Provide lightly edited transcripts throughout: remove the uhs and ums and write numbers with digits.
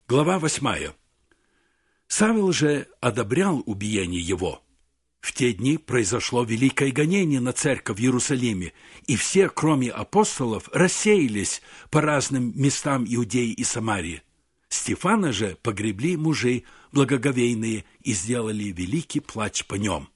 Глава 8. Савел же одобрял убиение его. В те дни произошло великое гонение на церковь в Иерусалиме, и все, кроме апостолов, рассеялись по разным местам Иудеи и Самарии. Стефана же погребли мужи благоговейные и сделали великий плач по нем.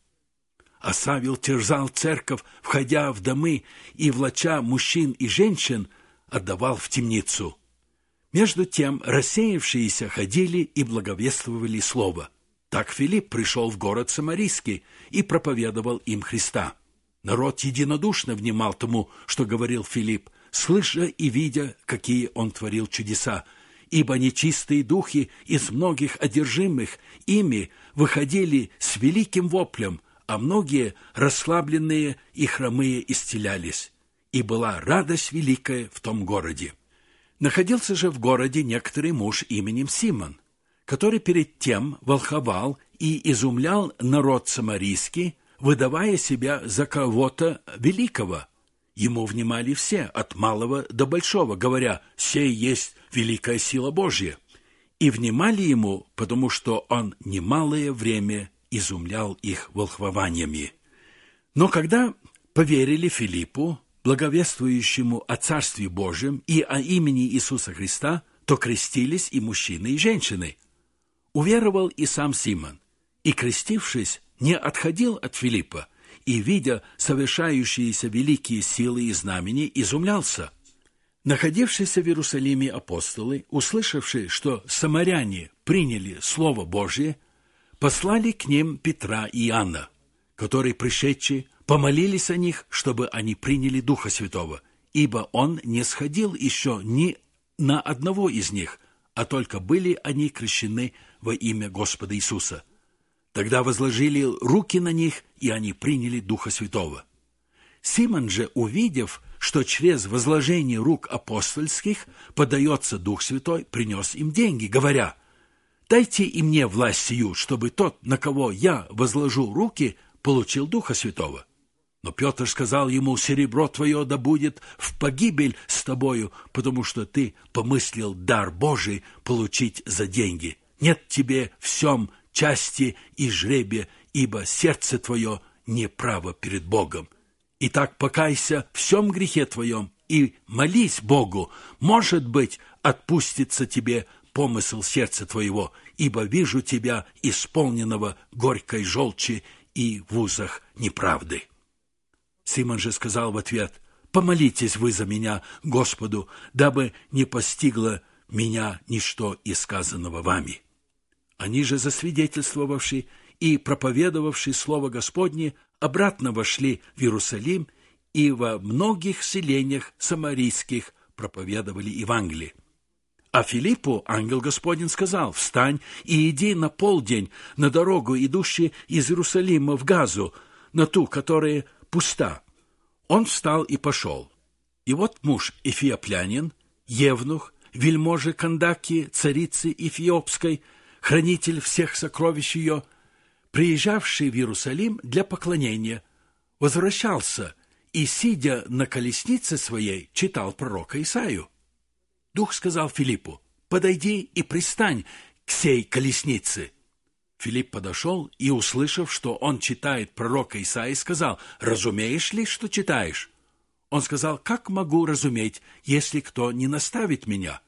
А Савел терзал церковь, входя в домы и, влача мужчин и женщин, отдавал в темницу. Между тем рассеявшиеся ходили и благовествовали слово. Так Филипп пришел в город Самарийский и проповедовал им Христа. Народ единодушно внимал тому, что говорил Филипп, слыша и видя, какие он творил чудеса, ибо нечистые духи из многих одержимых ими выходили с великим воплем, а многие расслабленные и хромые исцелялись. И была радость великая в том городе. Находился же в городе некоторый муж именем Симон, который перед тем волховал и изумлял народ самарийский, выдавая себя за кого-то великого. Ему внимали все, от малого до большого, говоря: «Сей есть великая сила Божья». И внимали ему, потому что он немалое время изумлял их волхвованиями. Но когда поверили Филиппу, благовествующему о Царстве Божьем и о имени Иисуса Христа, то крестились и мужчины, и женщины. Уверовал и сам Симон, и, крестившись, не отходил от Филиппа, и, видя совершающиеся великие силы и знамения, изумлялся. Находившиеся в Иерусалиме апостолы, услышавшие, что самаряне приняли Слово Божие, послали к ним Петра и Иоанна, которые, пришедшие, помолились о них, чтобы они приняли Духа Святого, ибо он не сходил еще ни на одного из них, а только были они крещены во имя Господа Иисуса. Тогда возложили руки на них, и они приняли Духа Святого. Симон же, увидев, что через возложение рук апостольских подается Дух Святой, принес им деньги, говоря: «Дайте и мне власть сию, чтобы тот, на кого я возложу руки, получил Духа Святого». Но Петр сказал ему: «Серебро твое да будет в погибель с тобою, потому что ты помыслил дар Божий получить за деньги. Нет тебе в сем части и жребия, ибо сердце твое неправо перед Богом. Итак, покайся в сем грехе твоем и молись Богу, может быть, отпустится тебе помысл сердца твоего, ибо вижу тебя исполненного горькой желчи и в узах неправды». Симон же сказал в ответ: «Помолитесь вы за меня Господу, дабы не постигло меня ничто из сказанного вами». Они же, засвидетельствовавши и проповедовавши слово Господне, обратно вошли в Иерусалим и во многих селениях самарийских проповедовали Евангелие. А Филиппу ангел Господень сказал: «Встань и иди на полдень на дорогу, идущую из Иерусалима в Газу, на ту, которая пуста». Он встал и пошел. И вот муж эфиоплянин, евнух, вельможи Кандаки, царицы Эфиопской, хранитель всех сокровищ ее, приезжавший в Иерусалим для поклонения, возвращался и, сидя на колеснице своей, читал пророка Исаию. Дух сказал Филиппу: «Подойди и пристань к сей колеснице». Филипп подошел и, услышав, что он читает пророка Исаии, сказал: «Разумеешь ли, что читаешь?» Он сказал: «Как могу разуметь, если кто не наставит меня?»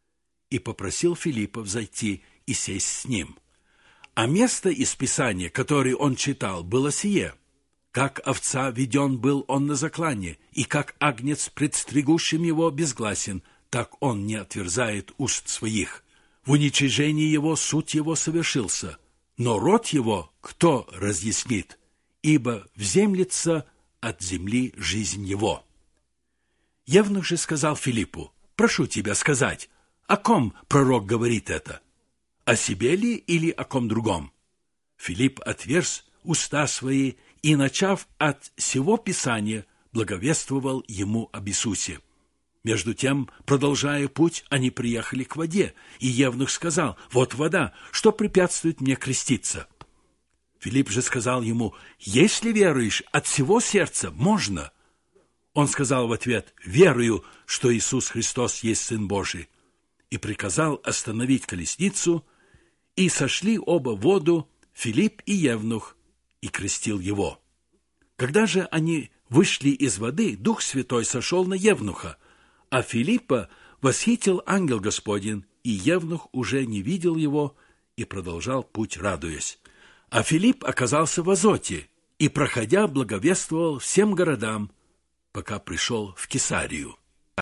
И попросил Филиппа взойти и сесть с ним. А место из Писания, которое он читал, было сие: «Как овца веден был он на заклане, и как агнец пред стригущим его безгласен, так он не отверзает уст своих. В уничижении его суд его совершился, но род его кто разъяснит? Ибо вземлется от земли жизнь его». Евнух же сказал Филиппу: «Прошу тебя сказать, о ком пророк говорит это? О себе ли или о ком другом?» Филипп отверз уста свои и, начав от сего Писания, благовествовал ему об Иисусе. Между тем, продолжая путь, они приехали к воде, и евнух сказал: «Вот вода, что препятствует мне креститься?» Филипп же сказал ему: «Если веруешь от всего сердца, можно». Он сказал в ответ: «Верую, что Иисус Христос есть Сын Божий». и приказал остановить колесницу, и сошли оба в воду, Филипп и Евнух, и крестил его. Когда же они вышли из воды, Дух Святой сошел на Евнуха, а Филиппа восхитил ангел Господень, и Евнух уже не видел его и продолжал путь, радуясь. А Филипп оказался в Азоте и, проходя, благовествовал всем городам, пока пришел в Кесарию.